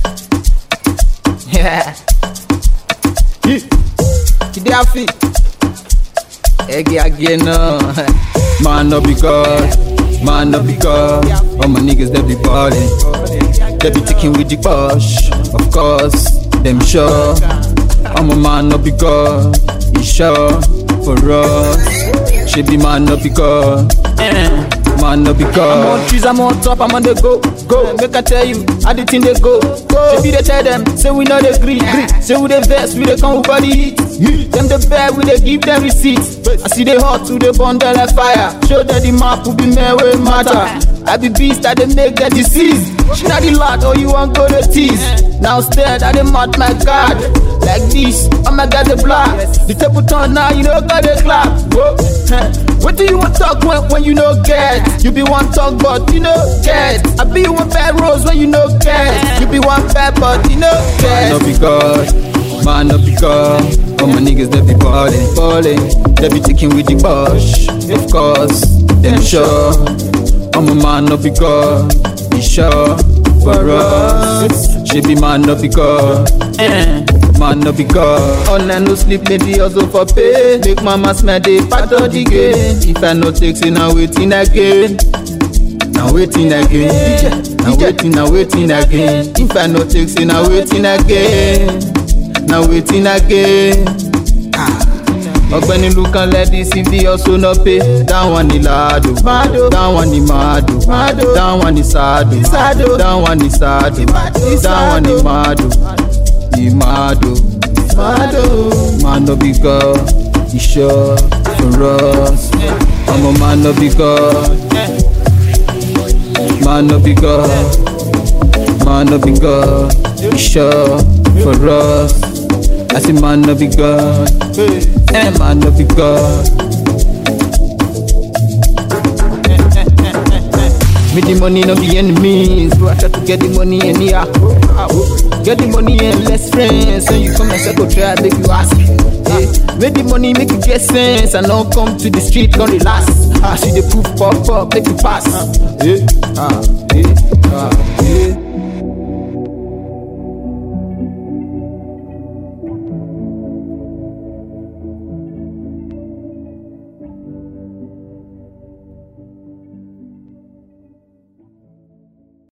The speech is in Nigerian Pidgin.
Yeah. Today I feel. Again, no. Man no be God, man no be God. All my niggas they be ballin', they be taking with the bush. Of course, them sure. I'm a man no be God, he sure for us. She be man no be God, man no be I'm God. on trees, I'm on top, I'm on the go. Make I tell you, how the thing they go. She be they tell them, say we know they green. Say we they vex, we they come over the heat. Them the bad, we they give them receipts. I see they hot to the bundle like fire. Show that the map will be man where it matter. I be beast that they make that disease. She not the lot, or you want go to tease. Now stare that they mad my God. Like this, oh my God, the block. The table turn now, you know got the clap. What do you want talk when you know get? You be one talk but you know get. I be one bad rose when you know get. You be one bad but you know Man no get. be God, man no be God. All my niggas they be ballin', they be taking with the bush. Of course, them sure. I'm a man no be God, he sure for us. She be man no be God, man no be God. Online no sleep, maybe also for pay. Make mama smell the part of the game. If I no take, say now waiting again. Now waiting again. Now waiting again. If I no take, say now waiting again. Now waiting again. Ọ̀gbẹ́ni Lukan let this be also no pay. That one ni lado, that one ni mado, that one ni sado, that one ni sado, that one ni mado, ni mado. Man no be God, he sure for us. I'm a man no be God, man no be God, man no be God, he sure for us. I say man no be God, man no be God. Me the money no be enemies, bro. I try to get the money anyhow. Get the money and less friends. So you come and say go try make you ask. Make the money make you get sense and don't come to the street don't relax. I see the proof pop up make you pass.